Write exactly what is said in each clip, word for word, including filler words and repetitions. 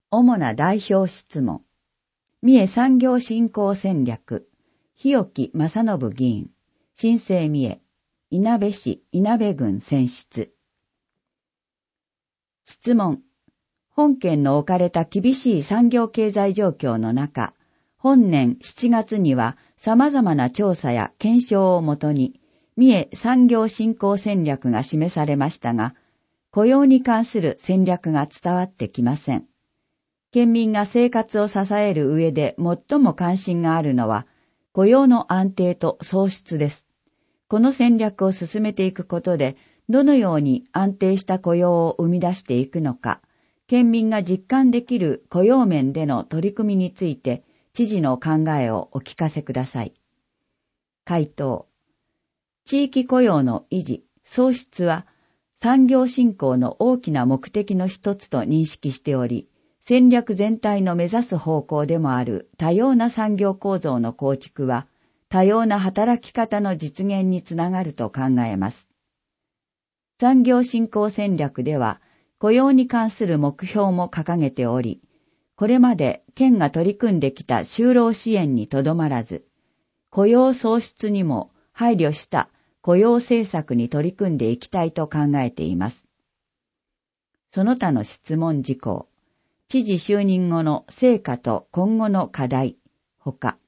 主な代表質問。三重産業振興戦略。日置正信議員。新生三重。いなべ市いなべ郡選出。質問。本県の置かれた厳しい産業経済状況の中、本年しちがつには様々な調査や検証をもとに、三重産業振興戦略が示されましたが、雇用に関する戦略が伝わってきません。県民が生活を支える上で最も関心があるのは、雇用の安定と創出です。この戦略を進めていくことで、どのように安定した雇用を生み出していくのか、県民が実感できる雇用面での取り組みについて、知事の考えをお聞かせください。回答。地域雇用の維持、創出は、産業振興の大きな目的の一つと認識しており、戦略全体の目指す方向でもある多様な産業構造の構築は、多様な働き方の実現につながると考えます。産業振興戦略では、雇用に関する目標も掲げており、これまで県が取り組んできた就労支援にとどまらず、雇用創出にも配慮した雇用政策に取り組んでいきたいと考えています。その他の質問事項、知事就任後の成果と今後の課題、ほか。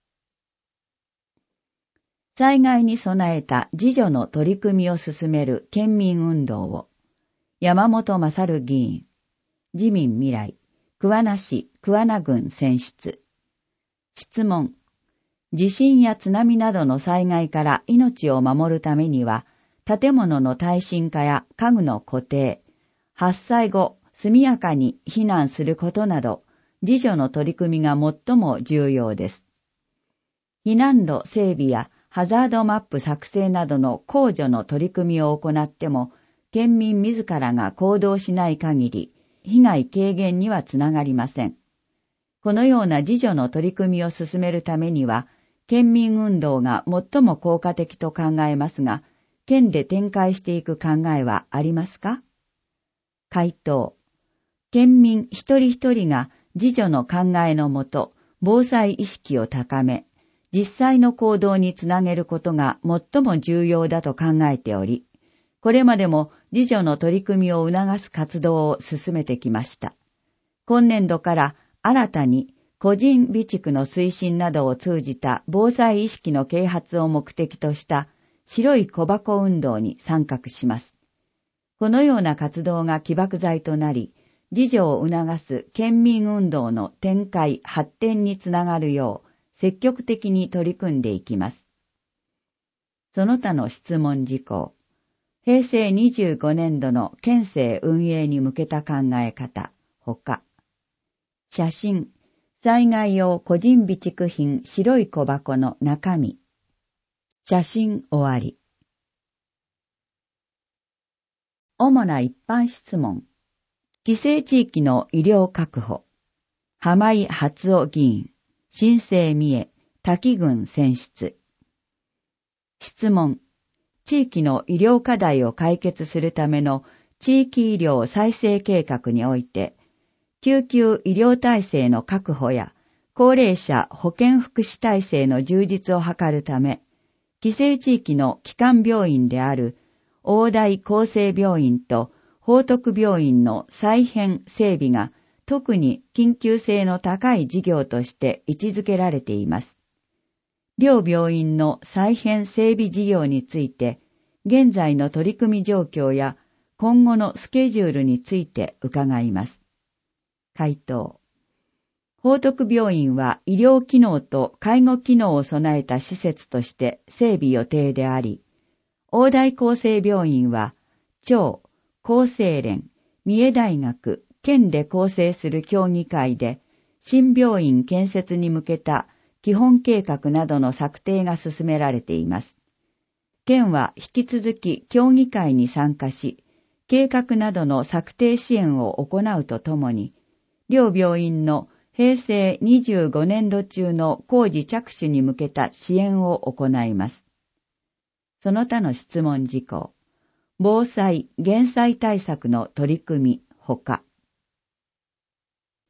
災害に備えた自助の取り組みを進める県民運動を、山本勝議員、自民未来、桑名市桑名郡選出。質問。地震や津波などの災害から命を守るためには、建物の耐震化や家具の固定、発災後速やかに避難することなど、自助の取り組みが最も重要です。避難路整備やハザードマップ作成などの公助の取り組みを行っても、県民自らが行動しない限り、被害軽減にはつながりません。このような自助の取り組みを進めるためには、県民運動が最も効果的と考えますが、県で展開していく考えはありますか？回答。県民一人一人が自助の考えのもと、防災意識を高め、実際の行動につなげることが最も重要だと考えており、これまでも自助の取り組みを促す活動を進めてきました。今年度から新たに個人備蓄の推進などを通じた防災意識の啓発を目的とした白い小箱運動に参画します。このような活動が起爆剤となり、自助を促す県民運動の展開・発展につながるよう積極的に取り組んでいきます。その他の質問事項。平成にじゅうごねんどの県政運営に向けた考え方、ほか。写真、災害用個人備蓄品白い小箱の中身。写真終わり。主な一般質問。規制地域の医療確保。浜井初夫議員、新生三重、滝郡選出。質問。地域の医療課題を解決するための地域医療再生計画において、救急医療体制の確保や高齢者保健福祉体制の充実を図るため、規制地域の基幹病院である大台厚生病院と報徳病院の再編整備が特に緊急性の高い事業として位置づけられています。両病院の再編整備事業について、現在の取り組み状況や今後のスケジュールについて伺います。回答。報徳病院は医療機能と介護機能を備えた施設として整備予定であり、大台厚生病院は、町、厚生連、三重大学、県で構成する協議会で、新病院建設に向けた基本計画などの策定が進められています。県は引き続き協議会に参加し、計画などの策定支援を行うとともに、両病院の平成にじゅうごねんど中の工事着手に向けた支援を行います。その他の質問事項、防災・減災対策の取り組みほか。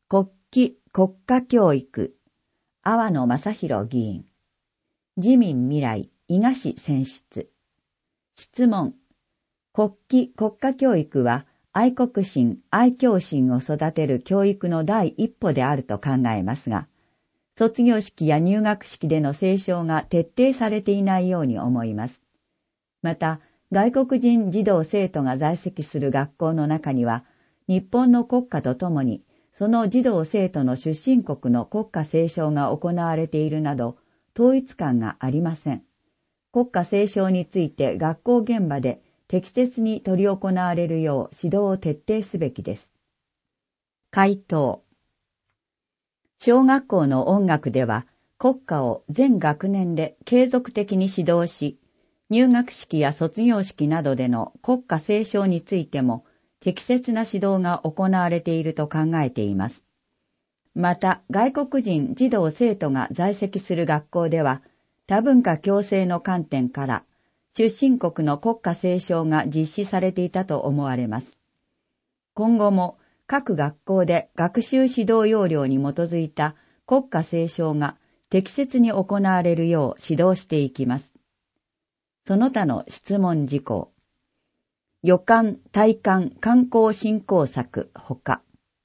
国旗国家教育、阿波野正弘議員。自民未来、伊賀市選出。質問。国旗国家教育は愛国心、愛嬌心を育てる教育の第一歩であると考えますが、卒業式や入学式での斉唱が徹底されていないように思います。また、外国人児童生徒が在籍する学校の中には、日本の国歌とともに、その児童生徒の出身国の国歌斉唱が行われているなど、統一感がありません。国歌斉唱について学校現場で適切に執り行われるよう指導を徹底すべきです。回答。小学校の音楽では国歌を全学年で継続的に指導し、入学式や卒業式などでの国歌斉唱についても適切な指導が行われていると考えています。また、外国人児童生徒が在籍する学校では、多文化共生の観点から、出身国の国歌斉唱が実施されていたと思われます。今後も各学校で学習指導要領に基づいた国歌斉唱が適切に行われるよう指導していきます。その他の質問事項。予観、体感、観光振興策ほか。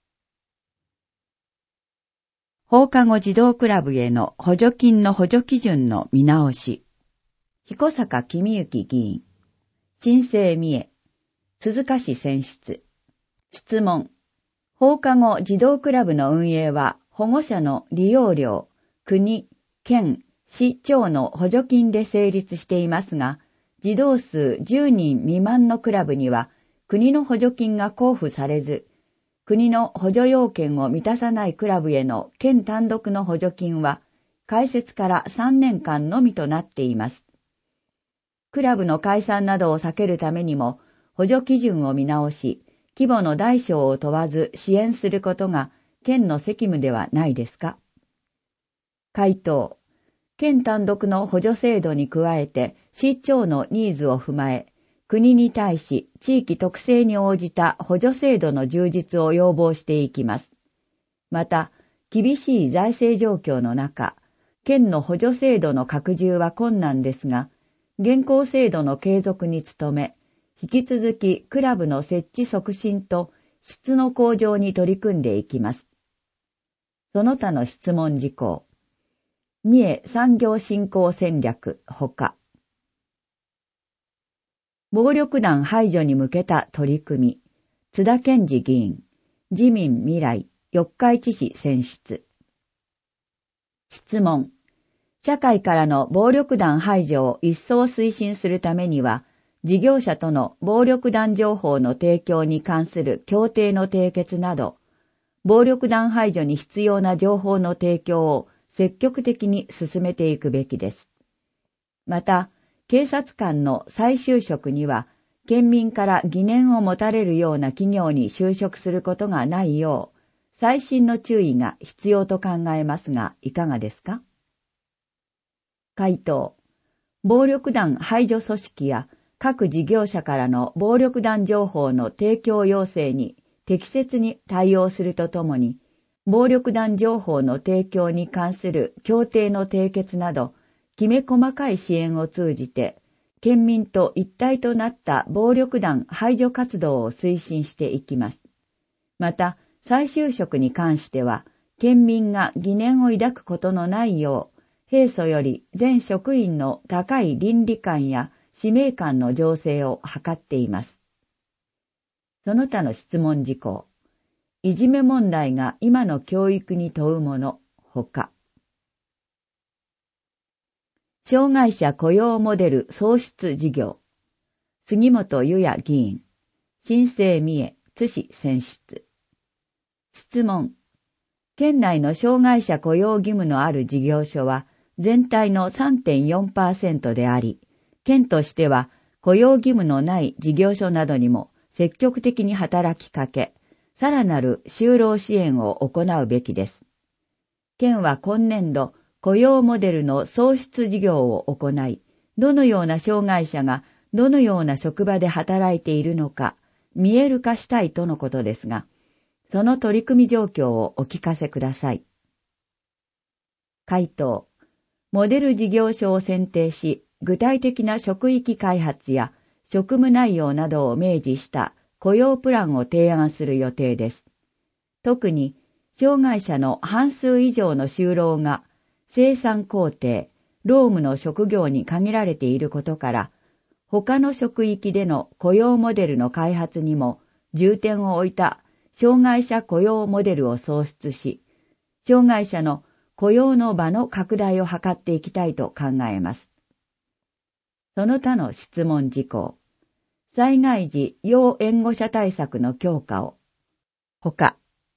放課後児童クラブへの補助金の補助基準の見直し。彦坂公幸議員。新生三重。鈴鹿市選出。質問。放課後児童クラブの運営は保護者の利用料、国、県、市町の補助金で成立していますが、児童数じゅうにん未満のクラブには国の補助金が交付されず、国の補助要件を満たさないクラブへの県単独の補助金は開設からさんねんかんのみとなっています。クラブの解散などを避けるためにも補助基準を見直し、規模の大小を問わず支援することが県の責務ではないですか。回答。県単独の補助制度に加えて市町のニーズを踏まえ、国に対し地域特性に応じた補助制度の充実を要望していきます。また、厳しい財政状況の中、県の補助制度の拡充は困難ですが、現行制度の継続に努め、引き続きクラブの設置促進と質の向上に取り組んでいきます。その他の質問事項。三重産業振興戦略ほか。暴力団排除に向けた取り組み。津田健次議員。自民未来。四日市市選出。質問。社会からの暴力団排除を一層推進するためには、事業者との暴力団情報の提供に関する協定の締結など、暴力団排除に必要な情報の提供を積極的に進めていくべきです。また、警察官の再就職には、県民から疑念を持たれるような企業に就職することがないよう、細心の注意が必要と考えますが、いかがですか？回答。暴力団排除組織や各事業者からの暴力団情報の提供要請に適切に対応するとともに、暴力団情報の提供に関する協定の締結など、きめ細かい支援を通じて、県民と一体となった暴力団排除活動を推進していきます。また、再就職に関しては、県民が疑念を抱くことのないよう、平素より全職員の高い倫理観や使命感の醸成を図っています。その他の質問事項。いじめ問題が今の教育に問うもの、ほか。障害者雇用モデル創出事業。杉本裕也議員。新生三重津市選出。質問。県内の障害者雇用義務のある事業所は全体の さんてんよんパーセント であり、県としては雇用義務のない事業所などにも積極的に働きかけ、さらなる就労支援を行うべきです。県は今年度、雇用モデルの創出事業を行い、どのような障害者がどのような職場で働いているのか見える化したいとのことですが、 その取り組み状況をお聞かせください。回答。モデル事業所を選定し、具体的な職域開発や職務内容などを明示した雇用プランを提案する予定です。特に、障害者の半数以上の就労が生産工程、労務の職業に限られていることから、他の職域での雇用モデルの開発にも重点を置いた障害者雇用モデルを創出し、障害者の雇用の場の拡大を図っていきたいと考えます。その他の質問事項。災害時要援護者対策の強化を。ほか。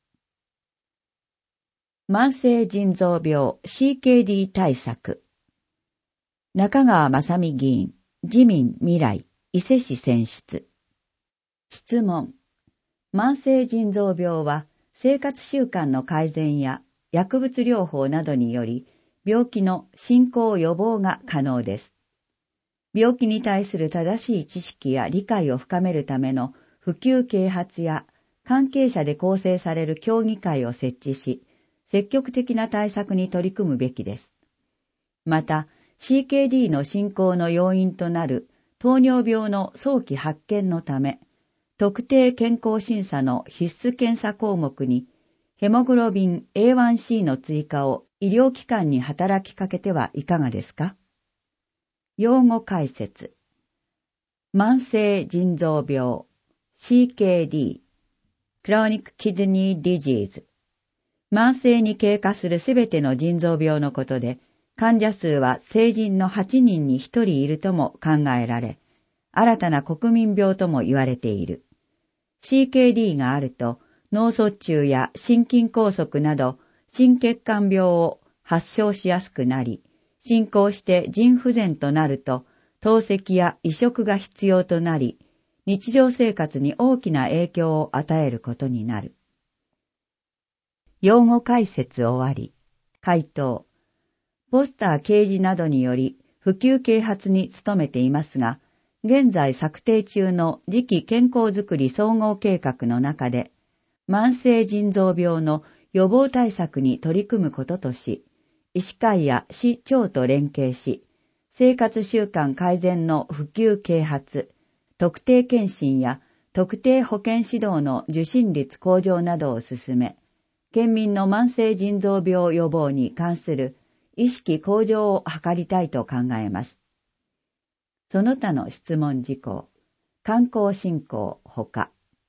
慢性腎臓病 シーケーディー 対策。中川正美議員、自民未来、伊勢市選出。質問。慢性腎臓病は生活習慣の改善や薬物療法などにより病気の進行予防が可能です。病気に対する正しい知識や理解を深めるための普及啓発や関係者で構成される協議会を設置し、積極的な対策に取り組むべきです。また、シーケーディー の進行の要因となる糖尿病の早期発見のため、特定健康審査の必須検査項目にヘモグロビン エーワンシー の追加を医療機関に働きかけてはいかがですか？用語解説。慢性腎臓病 シーケーディー Chronic Kidney Disease 慢性に経過するすべての腎臓病のことで、患者数は成人のはちにんにひとりいるとも考えられ、新たな国民病とも言われている。シーケーディー があると、脳卒中や心筋梗塞など心血管病を発症しやすくなり、進行して腎不全となると、透析や移植が必要となり、日常生活に大きな影響を与えることになる。用語解説終わり。回答。ポスター掲示などにより普及啓発に努めていますが、現在策定中の次期健康づくり総合計画の中で、慢性腎臓病の予防対策に取り組むこととし、医師会や市町と連携し、生活習慣改善の普及啓発、特定健診や特定保健指導の受診率向上などを進め、県民の慢性腎臓病予防に関する意識向上を図りたいと考えます。その他の質問事項、観光振興ほか。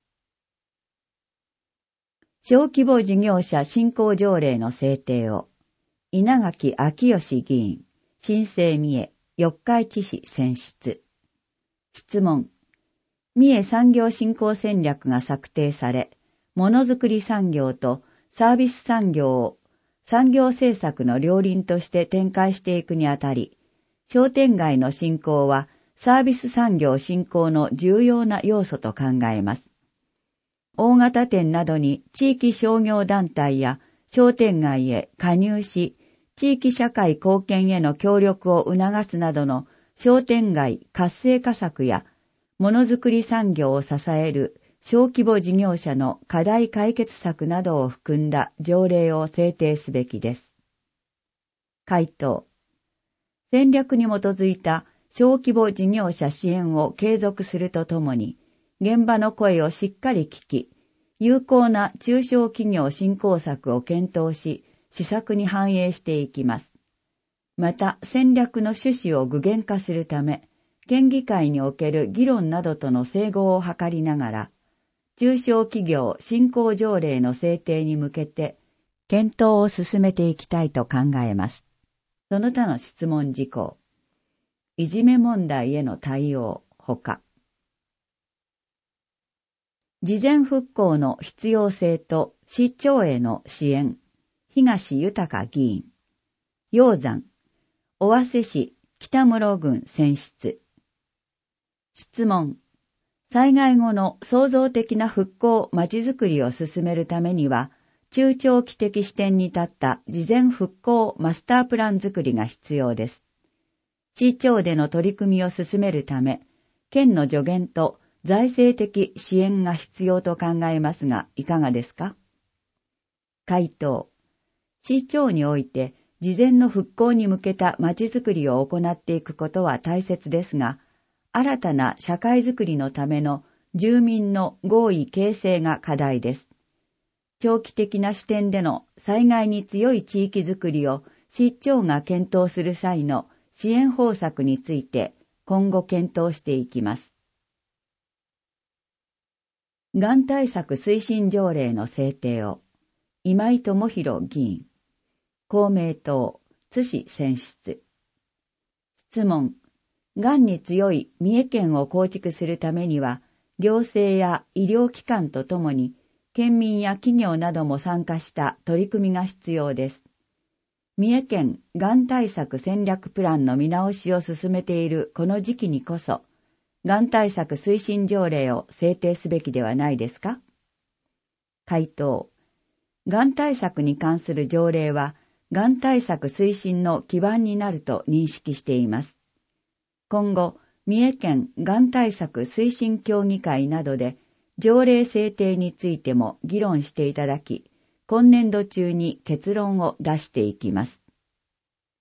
小規模事業者振興条例の制定を、稲垣昭義議員、新生三重、四日市市選出。質問。三重産業振興戦略が策定され、ものづくり産業とサービス産業を産業政策の両輪として展開していくにあたり、商店街の振興はサービス産業振興の重要な要素と考えます。大型店などに地域商業団体や商店街へ加入し、地域社会貢献への協力を促すなどの商店街活性化策や、ものづくり産業を支える小規模事業者の課題解決策などを含んだ条例を制定すべきです。回答。戦略に基づいた小規模事業者支援を継続するとともに、現場の声をしっかり聞き、有効な中小企業振興策を検討し、施策に反映していきます。また、戦略の趣旨を具現化するため、県議会における議論などとの整合を図りながら、中小企業振興条例の制定に向けて、検討を進めていきたいと考えます。その他の質問事項。いじめ問題への対応ほか。事前復興の必要性と市長への支援、東豊議員。鷹山、尾鷲市北室郡選出。質問。災害後の創造的な復興まちづくりを進めるためには、中長期的視点に立った事前復興マスタープランづくりが必要です。市長での取り組みを進めるため、県の助言と財政的支援が必要と考えますが、いかがですか？回答。市長において、事前の復興に向けた町づくりを行っていくことは大切ですが、新たな社会づくりのための住民の合意形成が課題です。長期的な視点での災害に強い地域づくりを市長が検討する際の支援方策について今後検討していきます。がん対策推進条例の制定を、今井智弘議員、公明党、津市選出。質問。がんに強い三重県を構築するためには、行政や医療機関とともに、県民や企業なども参加した取り組みが必要です。三重県がん対策戦略プランの見直しを進めているこの時期にこそ、がん対策推進条例を制定すべきではないですか？回答。がん対策に関する条例は、がん対策推進の基盤になると認識しています。今後、三重県がん対策推進協議会などで条例制定についても議論していただき、今年度中に結論を出していきます。